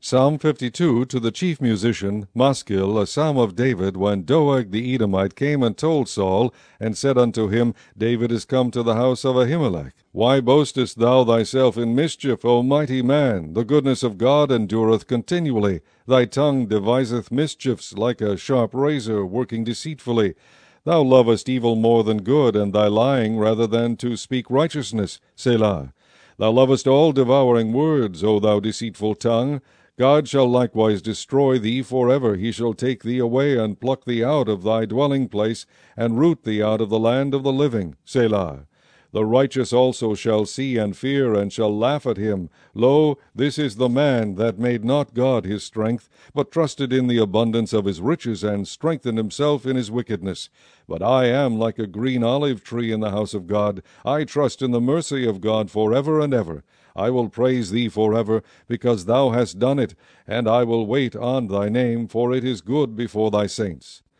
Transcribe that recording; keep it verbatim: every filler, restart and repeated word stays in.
Psalm fifty-two, to the chief musician, Maskil, a psalm of David, when Doeg the Edomite came and told Saul, and said unto him, David is come to the house of Ahimelech. Why boastest thou thyself in mischief, O mighty man? The goodness of God endureth continually. Thy tongue deviseth mischiefs, like a sharp razor, working deceitfully. Thou lovest evil more than good, and thy lying rather than to speak righteousness. Selah. Thou lovest all devouring words, O thou deceitful tongue. God shall likewise destroy thee for ever. He shall take thee away, and pluck thee out of thy dwelling place, and root thee out of the land of the living. Selah. The righteous also shall see and fear, and shall laugh at him. Lo, this is the man that made not God his strength, but trusted in the abundance of his riches, and strengthened himself in his wickedness. But I am like a green olive tree in the house of God. I trust in the mercy of God for ever and ever. I will praise thee for ever, because thou hast done it, and I will wait on thy name, for it is good before thy saints.